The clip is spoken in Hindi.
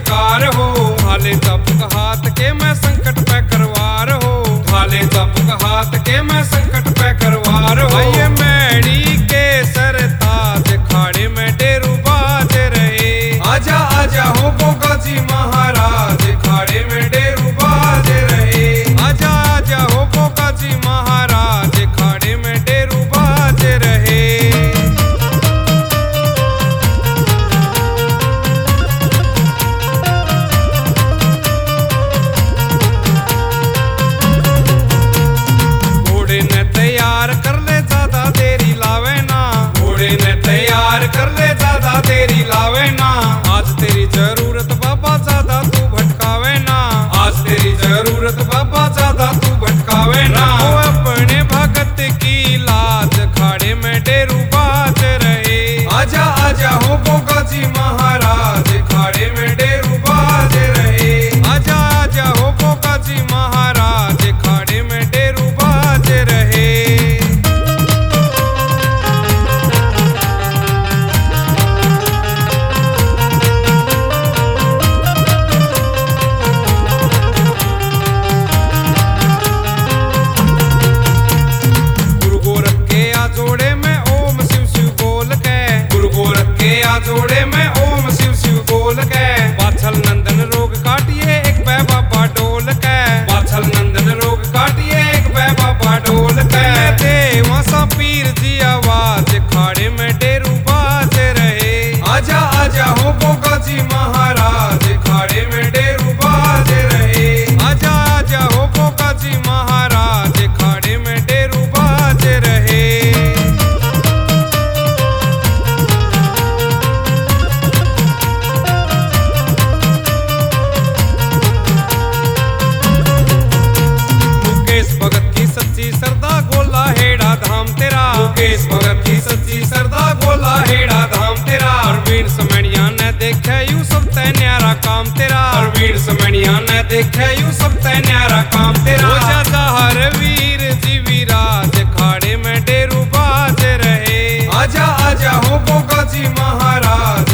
चमत्कार हो। भाले चाबुक हाथ के मैं संकट पे करवार हो। भाले चाबुक हाथ के मैं संकट पे करवार हो। ये मैड़ी के सर ताज खाड़े में डेरू बाज रहे। आजा आजा हो गोगा जी महाराज खाड़े में डेरू बाज रहे। आजा आजा हो गोगा जी महाराज खाड़े में डेरू बाज रहे। घोड़े ने तैयार कर ले ज्यादा देरी लावे ना। घोड़े ने तैयार कर ले ज्यादा देरी लावे ना। आज तेरी जरूरत बाबा ज्यादा तू भटकावे ना। आज तेरी जरूरत बाबा ज्यादा तू भटकावे ना। वो अपने भगत की लाज खाड़े में डेरू बाज रहे। आजा आजा हो गोगा जी महाराज खाड़े में डेरू बाज रहे। आजा आजा हो गोगा जी महाराज खाड़े में डेरू बाज रहे। गुरु गोरख के आ जोड़े में ओम शिव शिव बोल के। गुरु गोरख के आ जोड़े में ओम शिव शिव बोल के। वात्सल नंदन रोग काटिए एक पै बाबा डोल के। वात्सल नंदन रोग काटिए एक पै बाबा डोल के। देवा सा पीर जी आवाज खाड़े में डेरू बाज रहे। आजा आजा हो गोगा जी महाराज खाड़े में डेरू बाज रहे। आजा आजा हो गोगा जी महाराज खाड़े में डेरू बाज रहे। मुकेश भगत की सच्ची सरदा गोला हेड़ा धाम तेरा। मुकेश भगत की सच्ची सरदा गोला हेड़ा धाम तेरा। अरवीर समणिया ने देखे यू सब तै न्यारा काम तेरा। अरवीर समणिया ने देखे यू सब तै न्यारा काम तेरा। हो जाता हर वीर जी विराज खाड़े में डेरू बाज रहे। आजा आजा हो गोगा जी महाराज